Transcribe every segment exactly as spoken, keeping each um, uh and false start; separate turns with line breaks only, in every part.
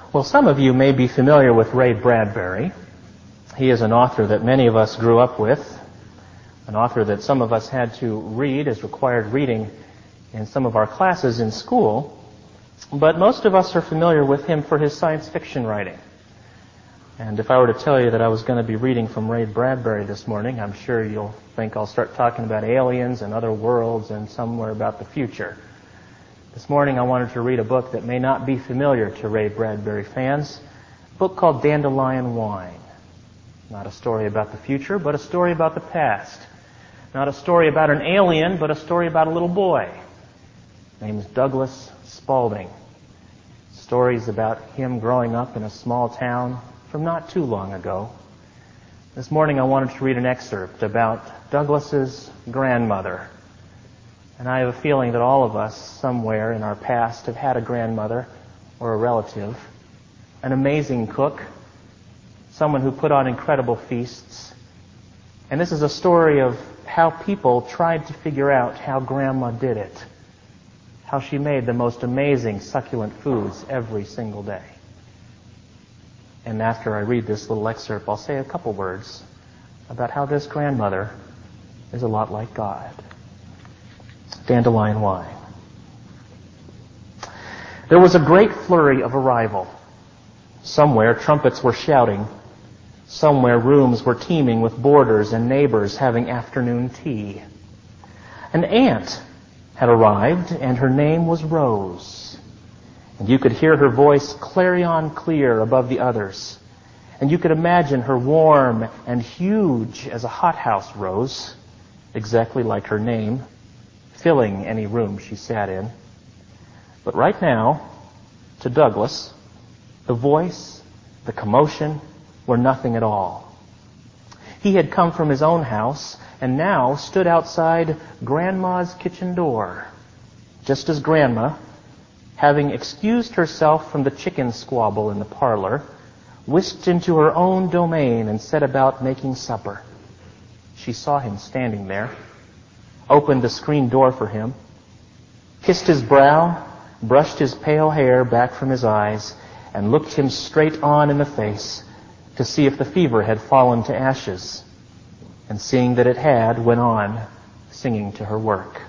Well, some of you may be familiar with Ray Bradbury. He is an author that many of us grew up with, an author that some of us had to read as required reading in some of our classes in school, but most of us are familiar with him for his science fiction writing. And if I were to tell you that I was going to be reading from Ray Bradbury this morning, I'm sure you'll think I'll start talking about aliens and other worlds and somewhere about the future. This morning I wanted to read a book that may not be familiar to Ray Bradbury fans, a book called Dandelion Wine. Not a story about the future, but a story about the past. Not a story about an alien, but a story about a little boy. His name is Douglas Spaulding. Stories about him growing up in a small town from not too long ago. This morning I wanted to read an excerpt about Douglas's grandmother. And I have a feeling that all of us somewhere in our past have had a grandmother or a relative, an amazing cook, someone who put on incredible feasts. And this is a story of how people tried to figure out how Grandma did it, how she made the most amazing succulent foods every single day. And after I read this little excerpt, I'll say a couple words about how this grandmother is a lot like God. Dandelion Wine. There was a great flurry of arrival. Somewhere trumpets were shouting. Somewhere rooms were teeming with boarders and neighbors having afternoon tea. An aunt had arrived, and her name was Rose. And you could hear her voice clarion clear above the others. And you could imagine her warm and huge as a hothouse rose, exactly like her name, filling any room she sat in. But right now, to Douglas, the voice, the commotion were nothing at all. He had come from his own house and now stood outside Grandma's kitchen door, just as Grandma, having excused herself from the chicken squabble in the parlor, whisked into her own domain and set about making supper. She saw him standing there, opened the screen door for him, kissed his brow, brushed his pale hair back from his eyes, and looked him straight on in the face to see if the fever had fallen to ashes. And seeing that it had, went on, singing to her work.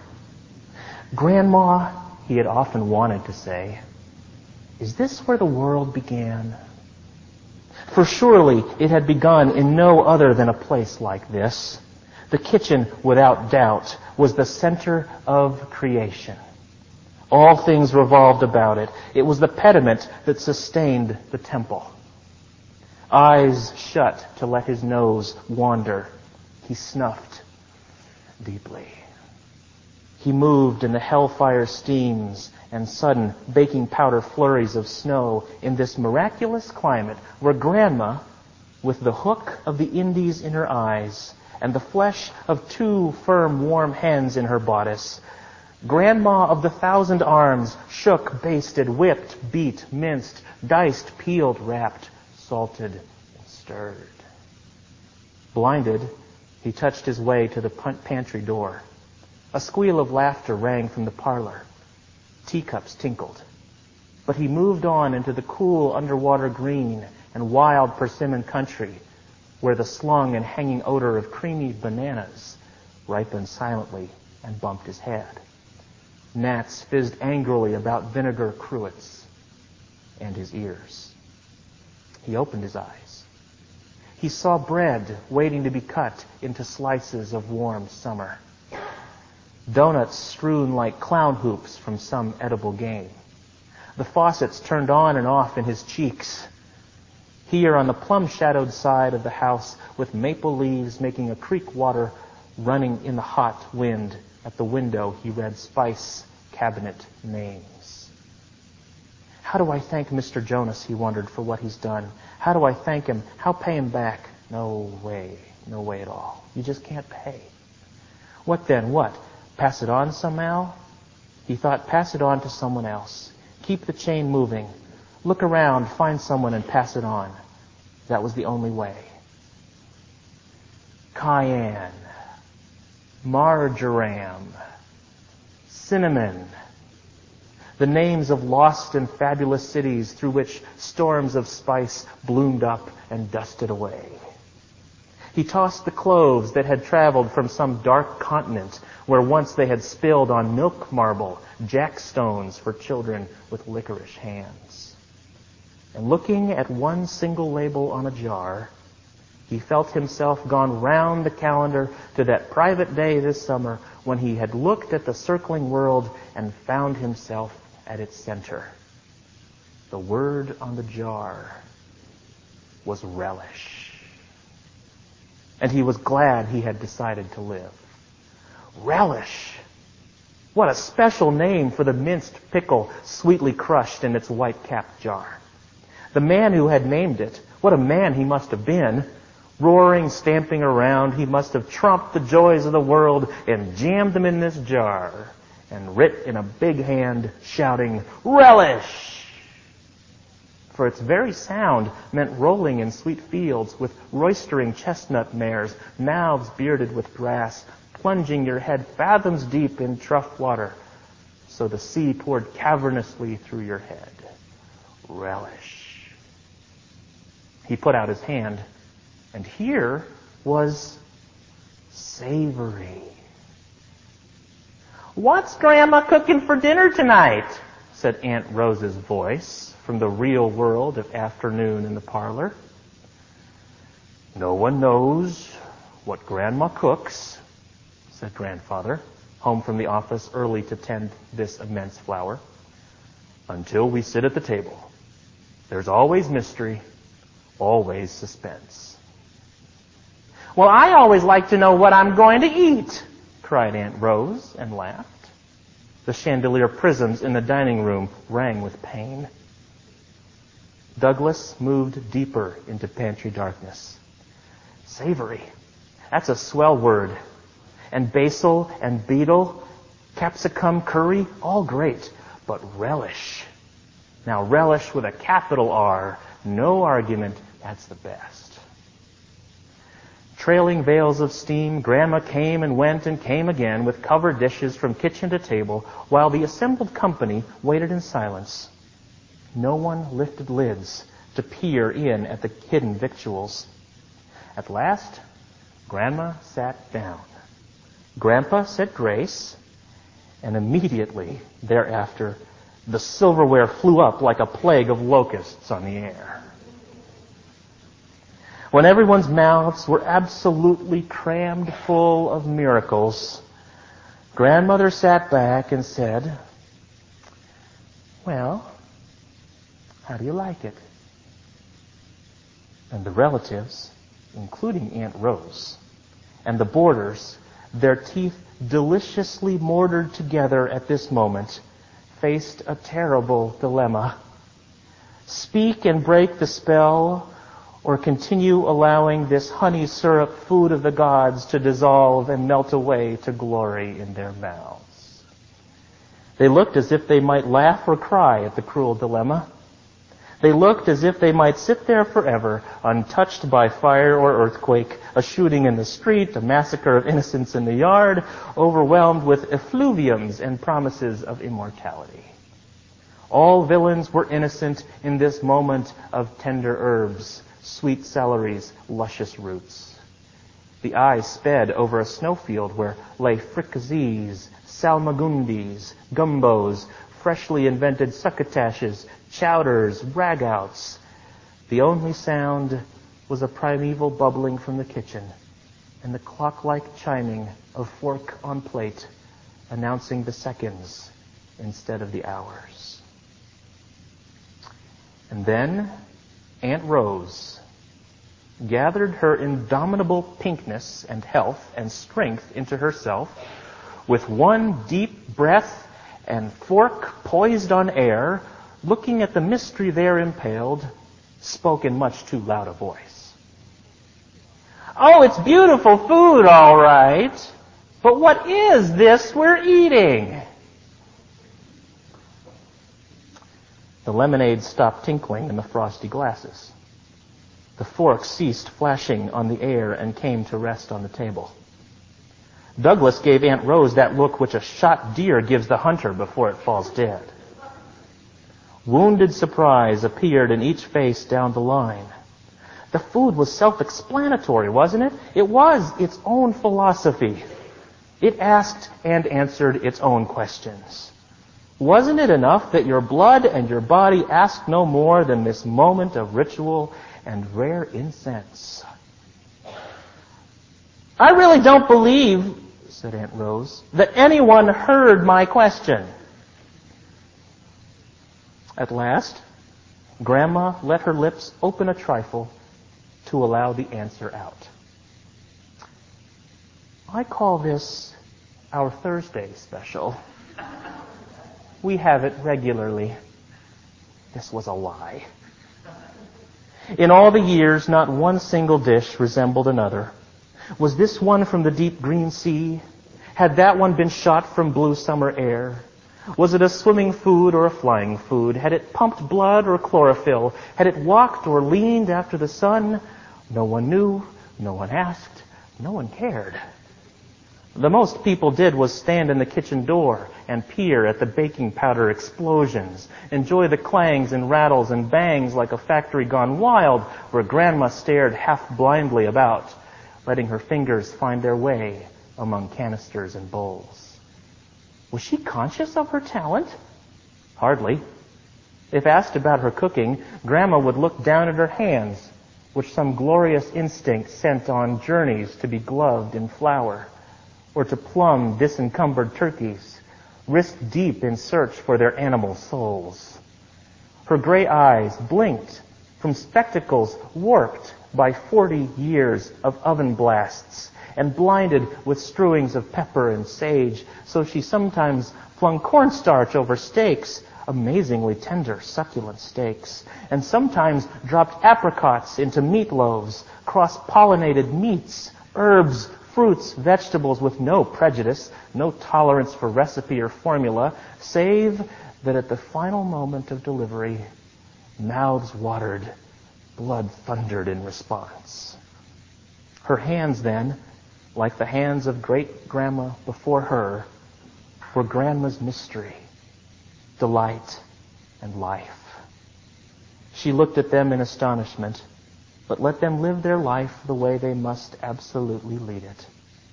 Grandma, he had often wanted to say, is this where the world began? For surely it had begun in no other than a place like this. The kitchen, without doubt, was the center of creation. All things revolved about it. It was the pediment that sustained the temple. Eyes shut to let his nose wander, he snuffed deeply. He moved in the hellfire steams and sudden baking powder flurries of snow in this miraculous climate where Grandma, with the hook of the Indies in her eyes and the flesh of two firm, warm hands in her bodice, Grandma of the thousand arms, shook, basted, whipped, beat, minced, diced, peeled, wrapped, salted, and stirred. Blinded, he touched his way to the pantry door. A squeal of laughter rang from the parlor. Teacups tinkled. But he moved on into the cool underwater green and wild persimmon country, where the slung and hanging odor of creamy bananas ripened silently and bumped his head. Gnats fizzed angrily about vinegar cruets and his ears. He opened his eyes. He saw bread waiting to be cut into slices of warm summer. Donuts strewn like clown hoops from some edible game. The faucets turned on and off in his cheeks. Here on the plum-shadowed side of the house, with maple leaves making a creek water running in the hot wind, at the window he read spice cabinet names. How do I thank Mister Jonas, he wondered, for what he's done? How do I thank him? How pay him back? No way. No way at all. You just can't pay. What then? What? Pass it on somehow? He thought, pass it on to someone else. Keep the chain moving. Look around, find someone and pass it on. That was the only way. Cayenne, marjoram, cinnamon. the names of lost and fabulous cities through which storms of spice bloomed up and dusted away. He tossed the cloves that had traveled from some dark continent where once they had spilled on milk marble jackstones for children with licorice hands. And looking at one single label on a jar, he felt himself gone round the calendar to that private day this summer when he had looked at the circling world and found himself at its center. The word on the jar was relish. And he was glad he had decided to live. Relish! What a special name for the minced pickle sweetly crushed in its white-capped jar. The man who had named it, what a man he must have been. Roaring, stamping around, he must have trumped the joys of the world and jammed them in this jar and writ in a big hand, shouting, "Relish!" For its very sound meant rolling in sweet fields with roistering chestnut mares, mouths bearded with grass, plunging your head fathoms deep in trough water, so the sea poured cavernously through your head. Relish. He put out his hand, and here was savory. "What's Grandma cooking for dinner tonight?" said Aunt Rose's voice from the real world of afternoon in the parlor. "No one knows what Grandma cooks," said Grandfather, home from the office early to tend this immense flower, "until we sit at the table. There's always mystery, always suspense." "Well, I always like to know what I'm going to eat," cried Aunt Rose, and laughed. The chandelier prisms in the dining room rang with pain. Douglas moved deeper into pantry darkness. Savory. That's a swell word. And basil and beetle, capsicum curry, all great. But relish. Now relish with a capital R. No argument. That's the best. Trailing veils of steam, Grandma came and went and came again with covered dishes from kitchen to table, while the assembled company waited in silence. No one lifted lids to peer in at the hidden victuals. At last, Grandma sat down. Grandpa said grace, and immediately thereafter, the silverware flew up like a plague of locusts on the air. When everyone's mouths were absolutely crammed full of miracles, Grandmother sat back and said, "Well, how do you like it?" And the relatives, including Aunt Rose, and the boarders, their teeth deliciously mortared together at this moment, faced a terrible dilemma. Speak and break the spell, or continue allowing this honey syrup food of the gods to dissolve and melt away to glory in their mouths. They looked as if they might laugh or cry at the cruel dilemma. They looked as if they might sit there forever, untouched by fire or earthquake, a shooting in the street, a massacre of innocents in the yard, overwhelmed with effluviums and promises of immortality. All villains were innocent in this moment of tender herbs, sweet celery's luscious roots. The eye sped over a snowfield where lay fricassees, salmagundis, gumbos, freshly invented succotashes, chowders, ragouts. The only sound was a primeval bubbling from the kitchen and the clock-like chiming of fork on plate, announcing the seconds instead of the hours. And then Aunt Rose gathered her indomitable pinkness and health and strength into herself with one deep breath and fork poised on air, looking at the mystery there impaled, spoke in much too loud a voice. "Oh, it's beautiful food, all right. But what is this we're eating?" The lemonade stopped tinkling in the frosty glasses. The fork ceased flashing on the air and came to rest on the table. Douglas gave Aunt Rose that look which a shot deer gives the hunter before it falls dead. Wounded surprise appeared in each face down the line. The food was self-explanatory, wasn't it? It was its own philosophy. It asked and answered its own questions. Wasn't it enough that your blood and your body asked no more than this moment of ritual and rare incense? I really don't believe, said Aunt Rose, that anyone heard my question. At last, Grandma let her lips open a trifle to allow the answer out. I call this our Thursday special. We have it regularly. This was a lie. In all the years, not one single dish resembled another. Was this one from the deep green sea? Had that one been shot from blue summer air? Was it a swimming food or a flying food? Had it pumped blood or chlorophyll? Had it walked or leaned after the sun? No one knew, no one asked, no one cared. The most people did was stand in the kitchen door and peer at the baking powder explosions, enjoy the clangs and rattles and bangs like a factory gone wild, where Grandma stared half blindly about, letting her fingers find their way among canisters and bowls. Was she conscious of her talent? Hardly. If asked about her cooking, Grandma would look down at her hands, which some glorious instinct sent on journeys to be gloved in flour, or to plumb disencumbered turkeys, risk deep in search for their animal souls. Her gray eyes blinked from spectacles warped by forty years of oven blasts and blinded with strewings of pepper and sage, so she sometimes flung cornstarch over steaks, amazingly tender, succulent steaks, and sometimes dropped apricots into meatloaves, cross-pollinated meats, herbs, fruits, vegetables with no prejudice, no tolerance for recipe or formula, save that at the final moment of delivery, mouths watered, blood thundered in response. Her hands then, like the hands of great-grandma before her, were Grandma's mystery, delight, and life. She looked at them in astonishment, but let them live their life the way they must absolutely lead it.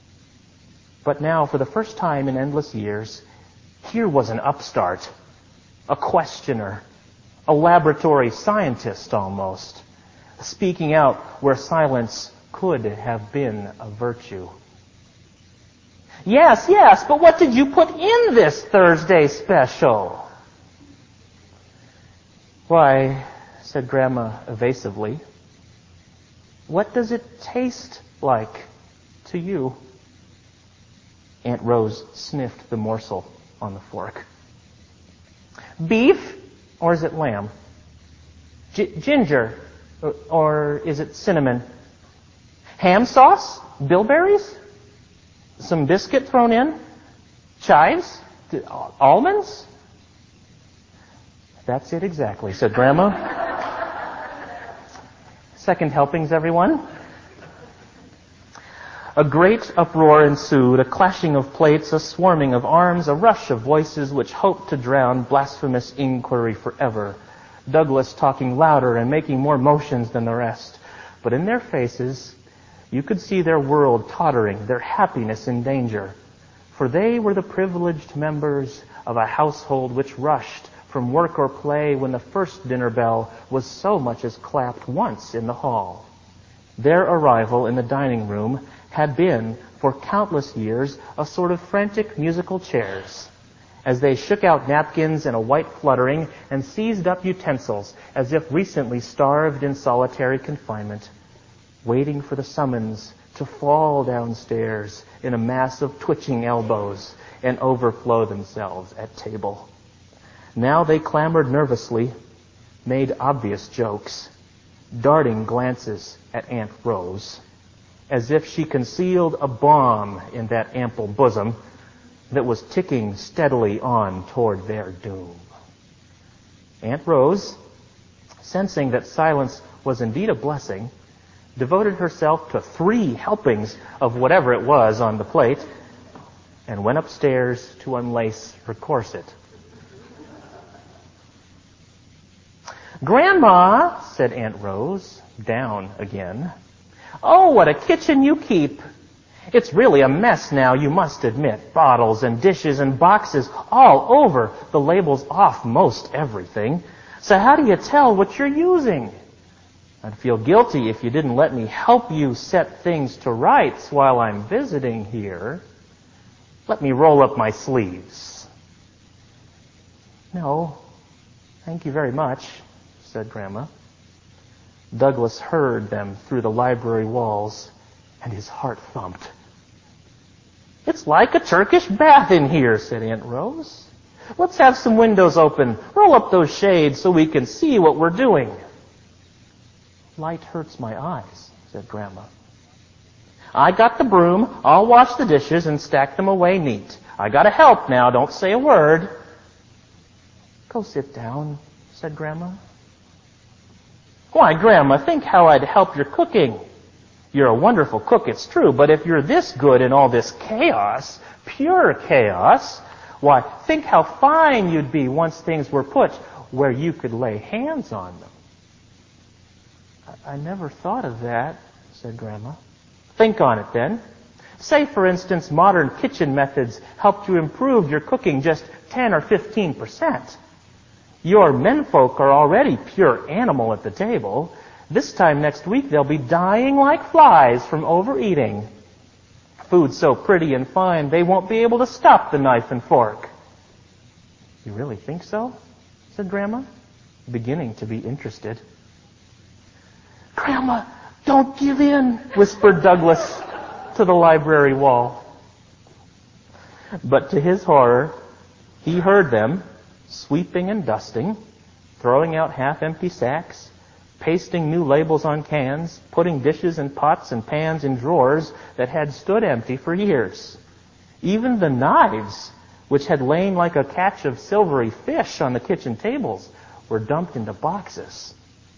But now, for the first time in endless years, here was an upstart, a questioner, a laboratory scientist almost, speaking out where silence could have been a virtue. Yes, yes, but what did you put in this Thursday special? Why, said Grandma evasively, what does it taste like to you? Aunt Rose sniffed the morsel on the fork. Beef, or is it lamb? G- ginger, or, or is it cinnamon? Ham sauce? Bilberries? Some biscuit thrown in? Chives? D- almonds? That's it exactly, said Grandma. Second helpings, everyone. A great uproar ensued, a clashing of plates, a swarming of arms, a rush of voices which hoped to drown blasphemous inquiry forever. Douglas talking louder and making more motions than the rest. But in their faces, you could see their world tottering, their happiness in danger. For they were the privileged members of a household which rushed from work or play when the first dinner bell was so much as clapped once in the hall. Their arrival in the dining room had been, for countless years, a sort of frantic musical chairs, as they shook out napkins in a white fluttering and seized up utensils as if recently starved in solitary confinement, waiting for the summons to fall downstairs in a mass of twitching elbows and overflow themselves at table. Now they clamored nervously, made obvious jokes, darting glances at Aunt Rose, as if she concealed a bomb in that ample bosom that was ticking steadily on toward their doom. Aunt Rose, sensing that silence was indeed a blessing, devoted herself to three helpings of whatever it was on the plate, and went upstairs to unlace her corset. "Grandma," said Aunt Rose, down again. "Oh, what a kitchen you keep. It's really a mess now, you must admit. Bottles and dishes and boxes all over. The label's off most everything. So how do you tell what you're using? I'd feel guilty if you didn't let me help you set things to rights while I'm visiting here. Let me roll up my sleeves." "No, thank you very much," said Grandma. Douglas heard them through the library walls, and his heart thumped. "It's like a Turkish bath in here," said Aunt Rose. "Let's have some windows open. Roll up those shades so we can see what we're doing." "Light hurts my eyes," said Grandma. "I got the broom. I'll wash the dishes and stack them away neat. I gotta help now. Don't say a word." "Go sit down," said Grandma. "Why, Grandma, think how I'd help your cooking. You're a wonderful cook, it's true, but if you're this good in all this chaos, pure chaos, why, think how fine you'd be once things were put where you could lay hands on them." "I, I never thought of that," said Grandma. "Think on it, then. Say, for instance, modern kitchen methods helped you improve your cooking just ten or fifteen percent. Your menfolk are already pure animal at the table. This time next week they'll be dying like flies from overeating. Food so pretty and fine they won't be able to stop the knife and fork." "You really think so?" said Grandma, beginning to be interested. "Grandma, don't give in," whispered Douglas to the library wall. But to his horror, he heard them sweeping and dusting, throwing out half-empty sacks, pasting new labels on cans, putting dishes and pots and pans in drawers that had stood empty for years. Even the knives, which had lain like a catch of silvery fish on the kitchen tables, were dumped into boxes.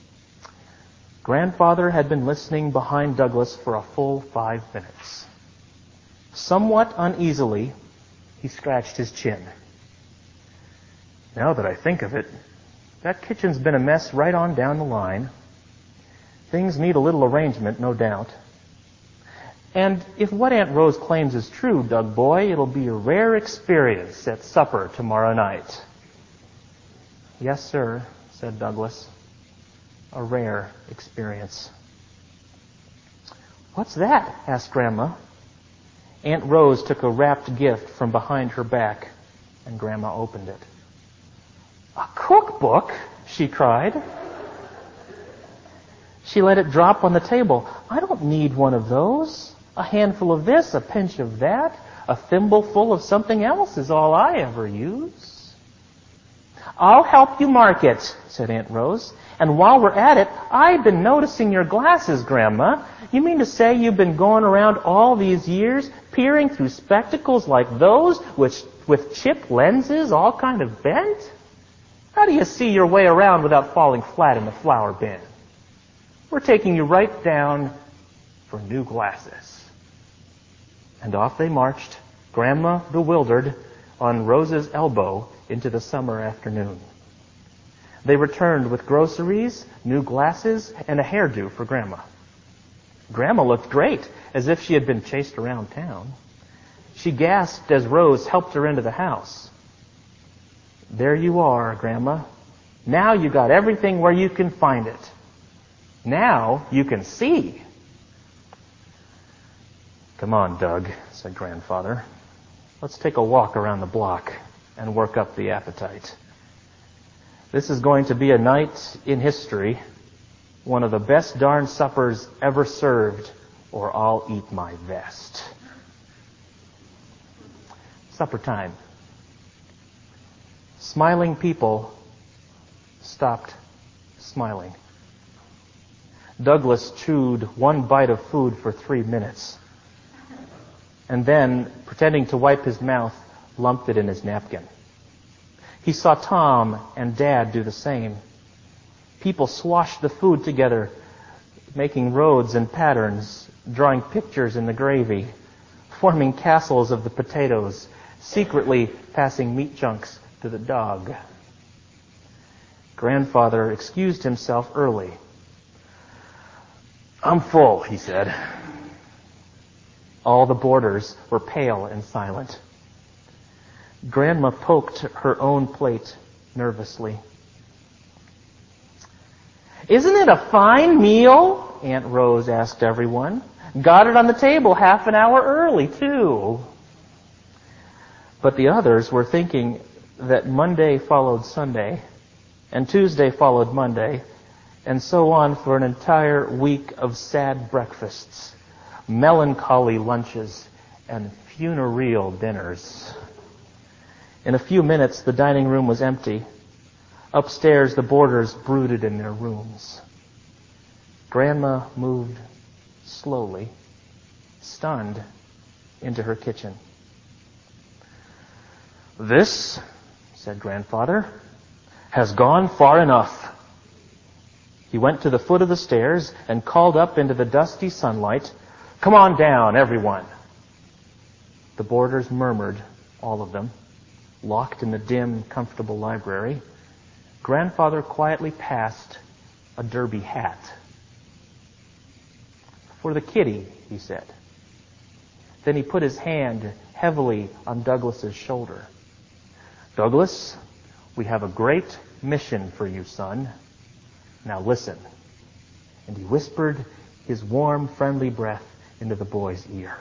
Grandfather had been listening behind Douglas for a full five minutes. Somewhat uneasily, he scratched his chin. "Now that I think of it, that kitchen's been a mess right on down the line. Things need a little arrangement, no doubt. And if what Aunt Rose claims is true, Doug boy, it'll be a rare experience at supper tomorrow night." "Yes, sir," said Douglas. "A rare experience." "What's that?" asked Grandma. Aunt Rose took a wrapped gift from behind her back, and Grandma opened it. "A cookbook!" she cried. She let it drop on the table. "I don't need one of those. A handful of this, a pinch of that, a thimbleful of something else is all I ever use." "I'll help you mark it," said Aunt Rose. "And while we're at it, I've been noticing your glasses, Grandma. You mean to say you've been going around all these years peering through spectacles like those, which, with chipped lenses, all kind of bent? How do you see your way around without falling flat in the flour bin? We're taking you right down for new glasses." And off they marched, Grandma bewildered, on Rose's elbow into the summer afternoon. They returned with groceries, new glasses, and a hairdo for Grandma. Grandma looked great, as if she had been chased around town. She gasped as Rose helped her into the house. "There you are, Grandma. Now you got everything where you can find it. Now you can see." "Come on, Doug," said Grandfather. "Let's take a walk around the block and work up the appetite. This is going to be a night in history, one of the best darn suppers ever served, or I'll eat my vest." Supper time. Smiling people stopped smiling. Douglas chewed one bite of food for three minutes, and then, pretending to wipe his mouth, lumped it in his napkin. He saw Tom and Dad do the same. People swashed the food together, making roads and patterns, drawing pictures in the gravy, forming castles of the potatoes, secretly passing meat chunks to the dog. Grandfather excused himself early. "I'm full," he said. All the boarders were pale and silent. Grandma poked her own plate nervously. "Isn't it a fine meal?" Aunt Rose asked everyone. "Got it on the table half an hour early, too." But the others were thinking that Monday followed Sunday, and Tuesday followed Monday, and so on for an entire week of sad breakfasts, melancholy lunches, and funereal dinners. In a few minutes, the dining room was empty. Upstairs, the boarders brooded in their rooms. Grandma moved slowly, stunned, into her kitchen. "This," said Grandfather, "has gone far enough." He went to the foot of the stairs and called up into the dusty sunlight, "Come on down, everyone." The boarders murmured, all of them, locked in the dim, comfortable library. Grandfather quietly passed a derby hat. "For the kitty," he said. Then he put his hand heavily on Douglas's shoulder. "Douglas, we have a great mission for you, son. Now listen." And he whispered his warm, friendly breath into the boy's ear.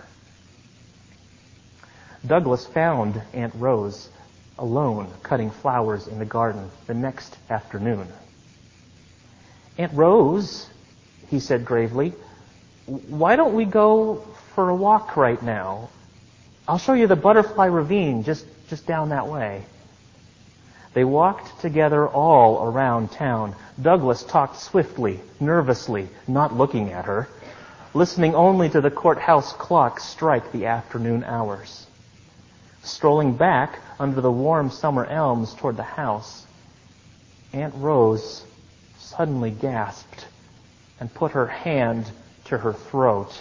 Douglas found Aunt Rose alone cutting flowers in the garden the next afternoon. "Aunt Rose," he said gravely, "why don't we go for a walk right now? I'll show you the Butterfly Ravine just, just down that way." They walked together all around town. Douglas talked swiftly, nervously, not looking at her, listening only to the courthouse clock strike the afternoon hours. Strolling back under the warm summer elms toward the house, Aunt Rose suddenly gasped and put her hand to her throat.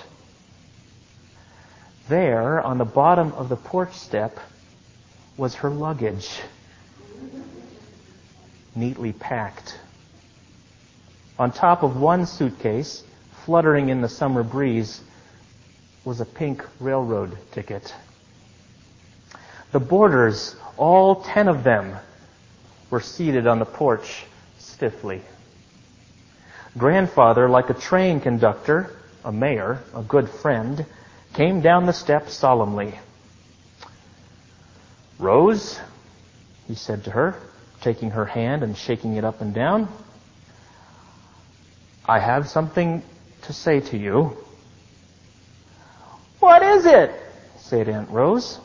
There, on the bottom of the porch step, was her luggage, neatly packed. On top of one suitcase, fluttering in the summer breeze, was a pink railroad ticket. The boarders, all ten of them, were seated on the porch stiffly. Grandfather, like a train conductor, a mayor, a good friend, came down the steps solemnly. "Rose," he said to her, taking her hand and shaking it up and down, "I have something to say to you." "What is it?" said Aunt Rose.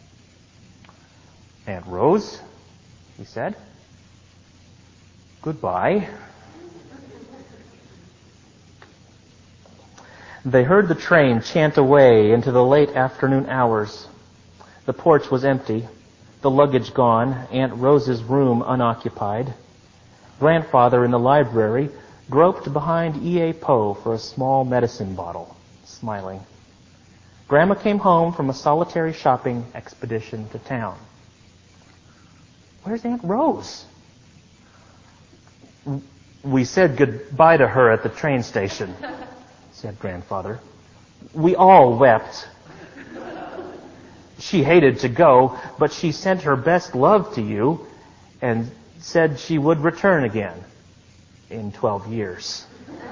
"Aunt Rose," he said, "goodbye." They heard the train chant away into the late afternoon hours. The porch was empty, the luggage gone, Aunt Rose's room unoccupied. Grandfather in the library groped behind E A. Poe for a small medicine bottle, smiling. Grandma came home from a solitary shopping expedition to town. "Where's Aunt Rose?" "We said goodbye to her at the train station," said Grandfather. "We all wept. She hated to go, but she sent her best love to you and said she would return again in twelve years.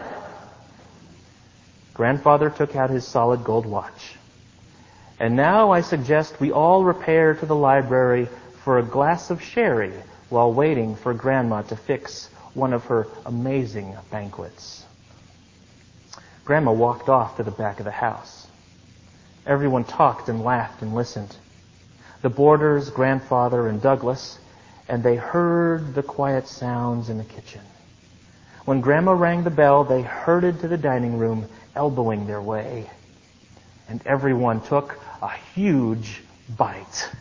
Grandfather took out his solid gold watch. "And now I suggest we all repair to the library for a glass of sherry while waiting for Grandma to fix one of her amazing banquets." Grandma walked off to the back of the house. Everyone talked and laughed and listened. The boarders, Grandfather, and Douglas, and they heard the quiet sounds in the kitchen. When Grandma rang the bell, they herded to the dining room, elbowing their way. And everyone took a huge bite.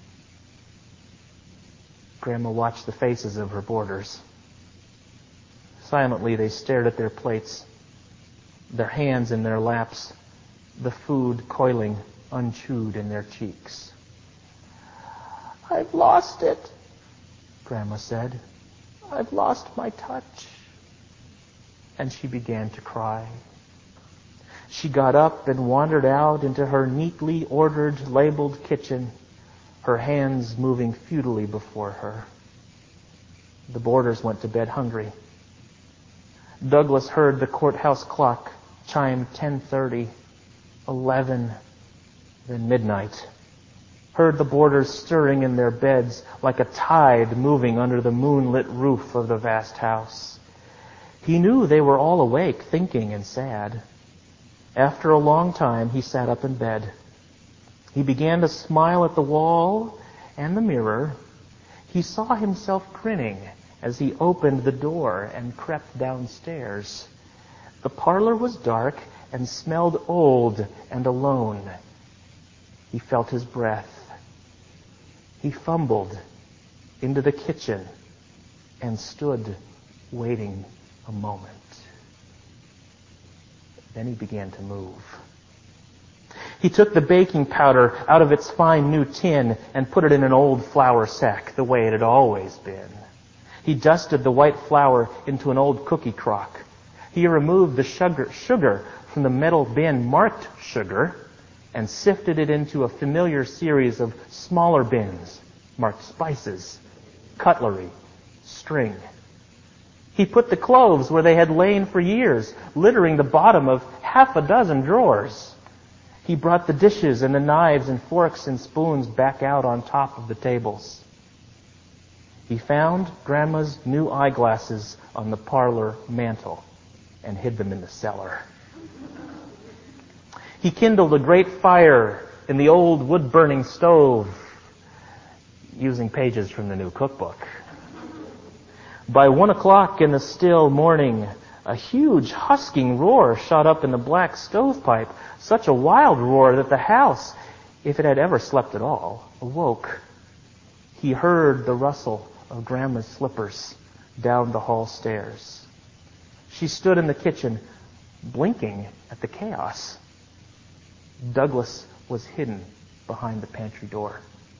Grandma watched the faces of her boarders. Silently, they stared at their plates, their hands in their laps, the food coiling unchewed in their cheeks. "I've lost it," Grandma said. I've lost my touch." And she began to cry. She got up and wandered out into her neatly ordered, labeled kitchen, her hands moving futilely before her. The boarders went to bed hungry. Douglas heard the courthouse clock chime ten thirty, eleven, then midnight. Heard the boarders stirring in their beds like a tide moving under the moonlit roof of the vast house. He knew they were all awake, thinking and sad. After a long time, he sat up in bed. He began to smile at the wall and the mirror. He saw himself grinning as he opened the door and crept downstairs. The parlor was dark and smelled old and alone. He felt his breath. He fumbled into the kitchen and stood waiting a moment. Then he began to move. He took the baking powder out of its fine new tin and put it in an old flour sack, the way it had always been. He dusted the white flour into an old cookie crock. He removed the sugar, sugar from the metal bin marked sugar and sifted it into a familiar series of smaller bins marked spices, cutlery, string. He put the cloves where they had lain for years, littering the bottom of half a dozen drawers. He brought the dishes and the knives and forks and spoons back out on top of the tables. He found Grandma's new eyeglasses on the parlor mantel and hid them in the cellar. He kindled a great fire in the old wood-burning stove, using pages from the new cookbook. By one o'clock in the still morning, a huge husking roar shot up in the black stovepipe, such a wild roar that the house, if it had ever slept at all, awoke. He heard the rustle of Grandma's slippers down the hall stairs. She stood in the kitchen, blinking at the chaos. Douglas was hidden behind the pantry door.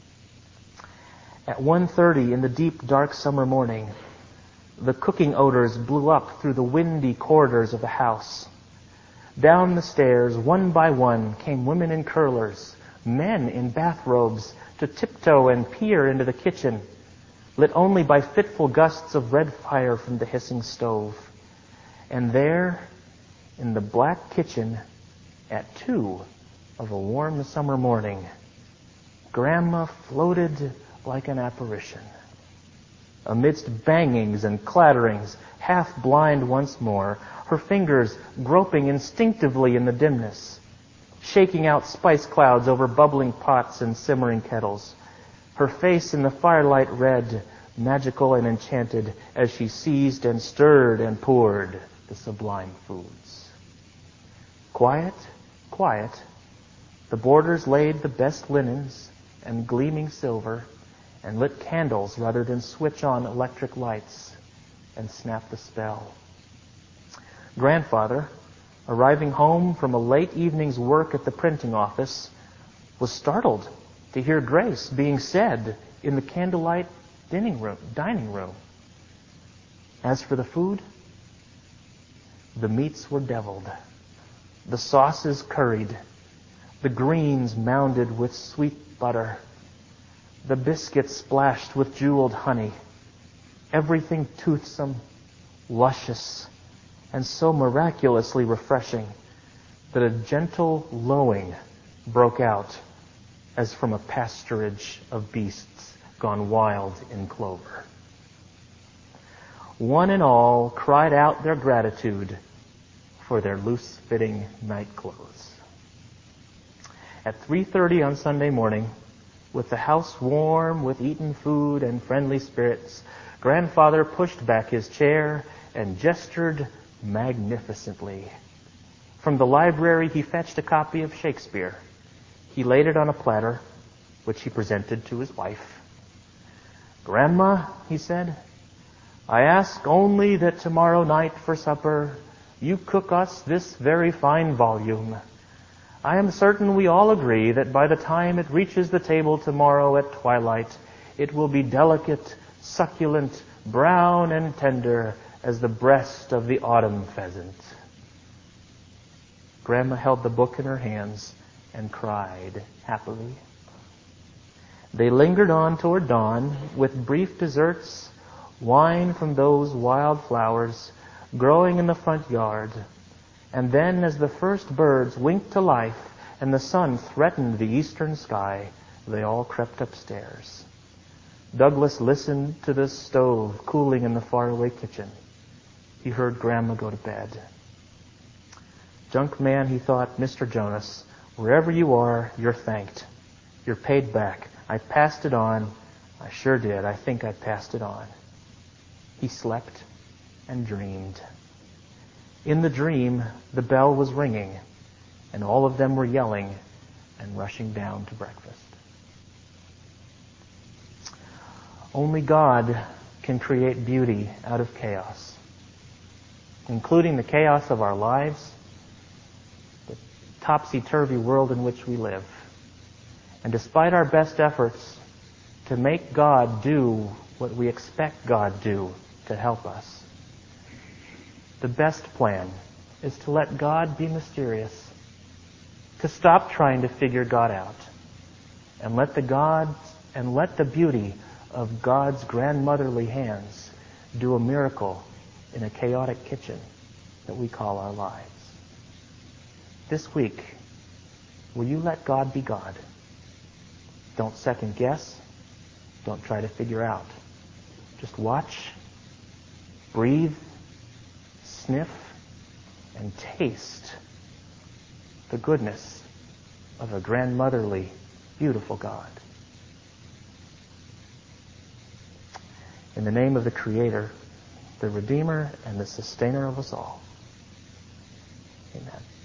At one thirty in the deep, dark summer morning, the cooking odors blew up through the windy corridors of the house. Down the stairs, one by one, came women in curlers, men in bathrobes, to tiptoe and peer into the kitchen, lit only by fitful gusts of red fire from the hissing stove. And there, in the black kitchen, at two of a warm summer morning, Grandma floated like an apparition. Amidst bangings and clatterings, half blind once more, her fingers groping instinctively in the dimness, shaking out spice clouds over bubbling pots and simmering kettles, her face in the firelight red, magical and enchanted as she seized and stirred and poured the sublime foods. Quiet, quiet, the boarders laid the best linens and gleaming silver and lit candles rather than switch on electric lights and snap the spell. Grandfather, arriving home from a late evening's work at the printing office, was startled to hear grace being said in the candlelight dining room. Dining room. As for the food, the meats were deviled, the sauces curried, the greens mounded with sweet butter, the biscuits splashed with jeweled honey, everything toothsome, luscious, and so miraculously refreshing that a gentle lowing broke out as from a pasturage of beasts gone wild in clover. One and all cried out their gratitude for their loose-fitting night clothes. At three thirty on Sunday morning, with the house warm with eaten food and friendly spirits, Grandfather pushed back his chair and gestured magnificently. From the library, he fetched a copy of Shakespeare. He laid it on a platter, which he presented to his wife. "Grandma," he said, "I ask only that tomorrow night for supper you cook us this very fine volume. I am certain we all agree that by the time it reaches the table tomorrow at twilight, it will be delicate, succulent, brown and tender as the breast of the autumn pheasant. Grandma held the book in her hands and cried happily. They lingered on toward dawn with brief desserts, wine from those wild flowers growing in the front yard. And then, as the first birds winked to life and the sun threatened the eastern sky, they all crept upstairs. Douglas listened to the stove cooling in the faraway kitchen. He heard Grandma go to bed. Junk man, he thought, Mister Jonas, wherever you are, you're thanked. You're paid back. I passed it on. I sure did. I think I passed it on. He slept and dreamed. In the dream, the bell was ringing, and all of them were yelling and rushing down to breakfast. Only God can create beauty out of chaos, including the chaos of our lives, the topsy-turvy world in which we live. And despite our best efforts to make God do what we expect God do to help us, the best plan is to let God be mysterious, to stop trying to figure God out, and let the God and let the beauty of God's grandmotherly hands do a miracle in a chaotic kitchen that we call our lives. This week, will you let God be God? Don't second guess. Don't try to figure out. Just watch, breathe, sniff, and taste the goodness of a grandmotherly, beautiful God. In the name of the Creator, the Redeemer, and the Sustainer of us all. Amen.